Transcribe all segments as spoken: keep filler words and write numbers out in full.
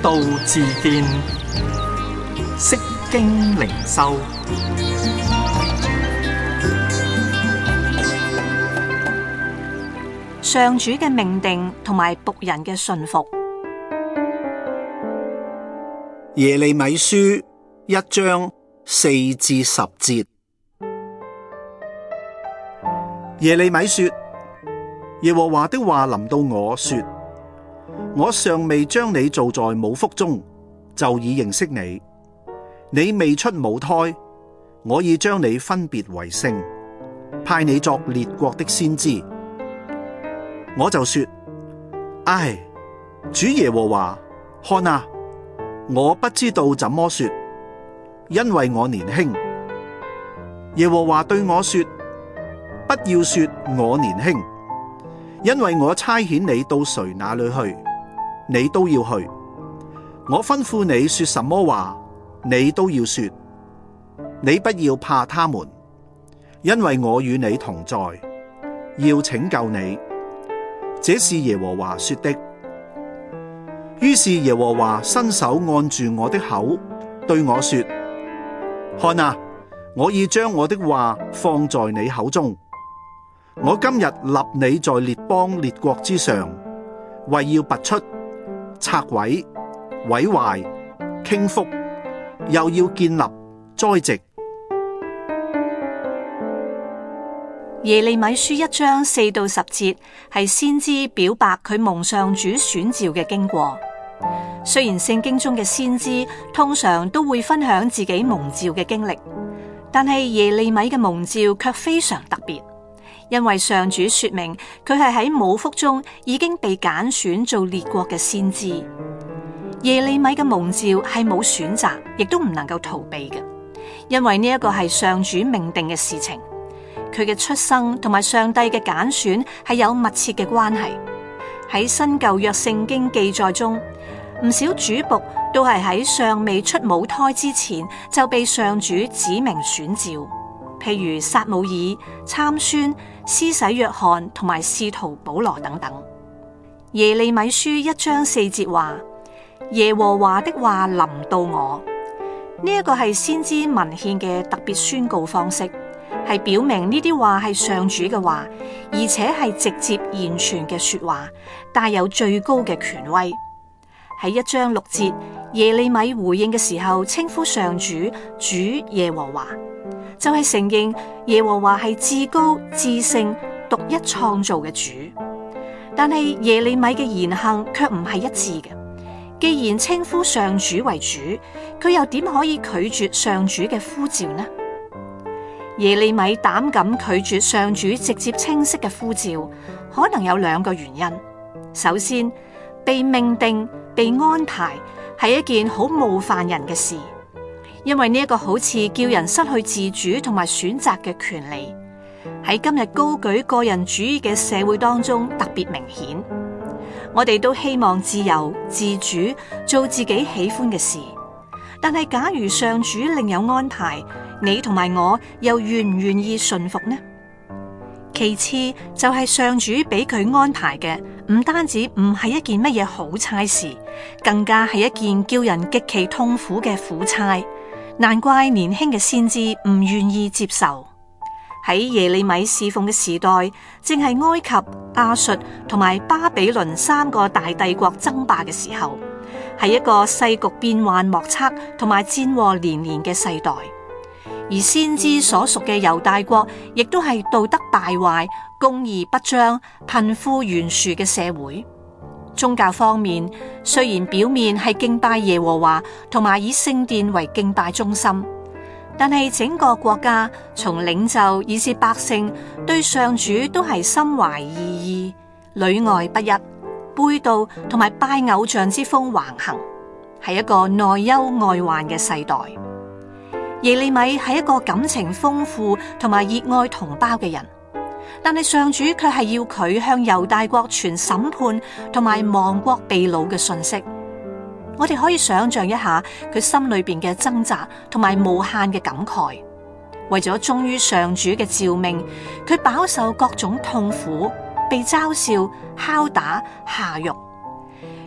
道自見，釋經靈修。 上主嘅命定同埋僕人嘅順服。 耶利米書一章四至十節。耶利米說：耶和華的話臨到我說，我尚未將你造在母腹中，就已認識你；你未出母胎，我已將你分別為聖，派你作列國的先知。我就說：唉，主耶和華，看啊，我不知道怎麼說，因為我年輕。耶和華對我說：不要說我年輕，因為我差遣你到誰那裏去，你都要去。我吩咐你說什麼話，你都要說。你不要怕他們，因為我與你同在，要拯救你。這是耶和華說的。於是耶和華伸手按住我的口，對我說：看啊，我已將我的話放在你口中。我今日立你在列邦列國之上，為要拔出、拆毀、毀壞、傾覆，又要建立、栽植。 耶利米書一章四到十節係先知表白佢蒙上主選召嘅經過。雖然聖經中嘅先知通常都會分享自己蒙召嘅經歷，但係耶利米嘅蒙召卻非常特別，因為上主說明佢係喺母腹中已經被揀選做列國嘅先知。耶利米嘅蒙召係冇選擇，亦都唔能夠逃避嘅，因為呢一個係上主命定嘅事情。佢嘅出生同埋上帝嘅揀選係有密切嘅關係。喺新舊約聖經記載中，唔少主僕都係喺尚未出母胎之前就被上主指明選召，譬如撒母耳、參孫、施洗約翰同埋使徒保羅等等。耶利米書一章四節話：耶和華的話臨到我。呢一個係先知文獻嘅特別宣告方式，係表明呢啲話係上主嘅話，而且係直接言傳嘅說話，帶有最高嘅權威。喺一章六節，耶利米回應嘅時候，稱呼上主主耶和華，就係、是、承認耶和華係至高至聖獨一創造嘅主。但係耶利米嘅言行卻唔係一致嘅。既然稱呼上主為主，佢又點可以拒絕上主嘅呼召呢？耶利米膽敢拒絕上主直接清晰嘅呼召，可能有兩個原因。首先，被命定、被安排係一件好冒犯人嘅事，因為呢一個好似叫人失去自主同埋選擇嘅權利，喺今日高舉個人主義嘅社會當中特別明顯。我哋都希望自由自主，做自己喜歡嘅事，但係假如上主另有安排，你同埋我又願唔願意順服呢？其次就係上主俾佢安排嘅，唔單止唔係一件乜嘢好差事，更加係一件叫人極其痛苦嘅苦差。難怪年輕嘅先知唔願意接受。喺耶利米侍奉嘅時代，正係埃及、亞述同埋巴比倫三個大帝國爭霸嘅時候，係一個世局變幻莫測同埋戰禍連連嘅世代。而先知所屬嘅猶大國，亦都係道德敗壞、公義不彰、貧富懸殊嘅社會。宗教方面，雖然表面係敬拜耶和華，同埋以聖殿為敬拜中心，但係整個國家從領袖以至百姓對上主都係心懷異意、裏外不一、背道同埋拜偶像之風橫行，係一個內憂外患嘅世代。耶利米係一個感情豐富同埋熱愛同胞嘅人，但係上主卻係要佢向猶大國傳審判同埋亡國被擄嘅訊息。我哋可以想象一下佢心裏邊嘅掙扎同埋無限嘅感慨。為咗忠於上主嘅召命，佢飽受各種痛苦，被嘲笑、拷打、下獄。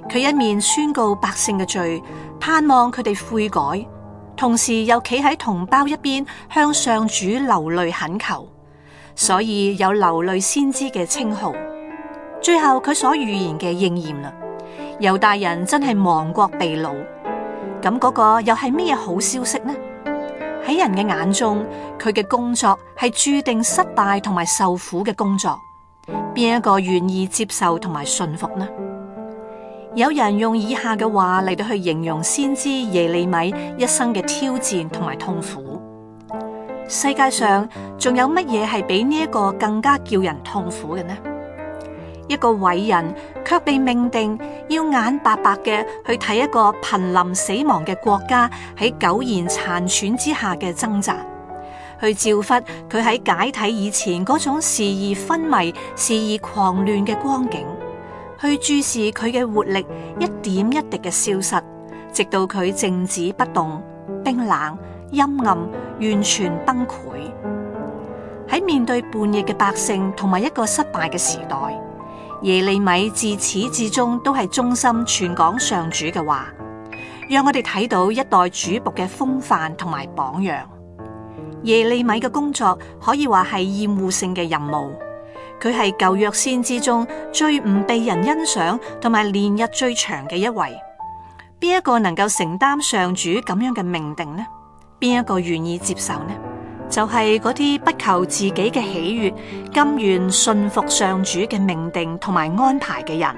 佢一面宣告百姓嘅罪，盼望佢哋悔改，同時又企喺同胞一邊向上主流淚懇求，所以有流淚先知嘅稱號。最後佢所預言嘅應驗啦，猶大人真係亡國被擄。咁嗰個又係咩好消息呢？喺人嘅眼中，佢嘅工作係注定失敗同埋受苦嘅工作，邊一個願意接受同埋信服呢？有人用以下嘅話嚟到去形容先知耶利米一生嘅挑戰同埋痛苦。世界上仲有乜嘢係比呢一個更加叫人痛苦嘅呢？一個偉人卻被命定要眼白白嘅去睇一個瀕臨死亡嘅國家喺苟延殘喘之下嘅掙扎，去照拂佢喺解體以前嗰種時而昏迷、時而狂亂嘅光景，去注視佢嘅活力一點一滴嘅消失，直到佢靜止不動、冰冷、陰暗、完全崩潰。喺面對叛逆嘅百姓同埋一個失敗嘅時代，耶利米自始至終都係忠心傳講上主嘅話，讓我哋睇到一代主僕嘅風範同埋榜樣。耶利米嘅工作可以話係厭惡性嘅任務，佢係舊約先知中最唔被人欣賞同埋連日最長嘅一位。邊一個能夠承擔上主咁樣嘅命定呢？邊一個願意接受呢？就係嗰啲不求自己嘅喜悅，甘願信服上主嘅命定同埋安排嘅人。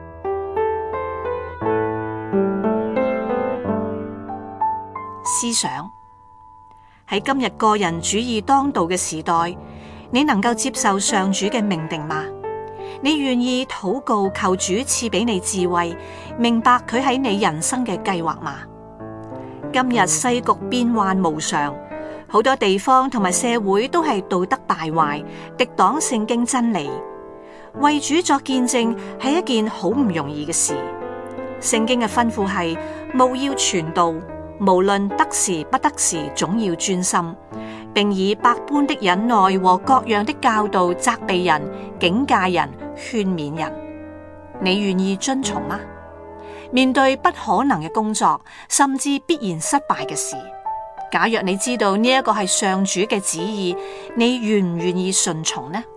思想喺今日個人主義當道嘅時代，你能夠接受上主嘅命定嗎？你願意禱告求主賜俾你智慧，明白佢喺你人生嘅計劃嗎？今日世局變幻無常，好多地方同埋社會都係道德敗壞，敵擋聖經真理。為主作見證係一件好唔容易嘅事。聖經嘅吩咐係務要傳道，無論得時不得時，總要專心，並以百般的忍耐和各樣的教導責備人、警戒人、勸勉人。你願意遵從嗎？面對不可能嘅工作，甚至必然失敗嘅事，假若你知道呢一個係上主嘅旨意，你願唔願意順從呢？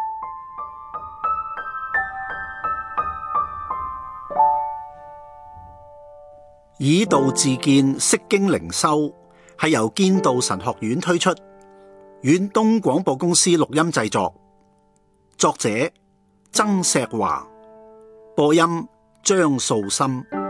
以道自見，釋經靈修係由堅道神學院推出，遠東廣播公司錄音製作，作者曾碩華，播音張素心。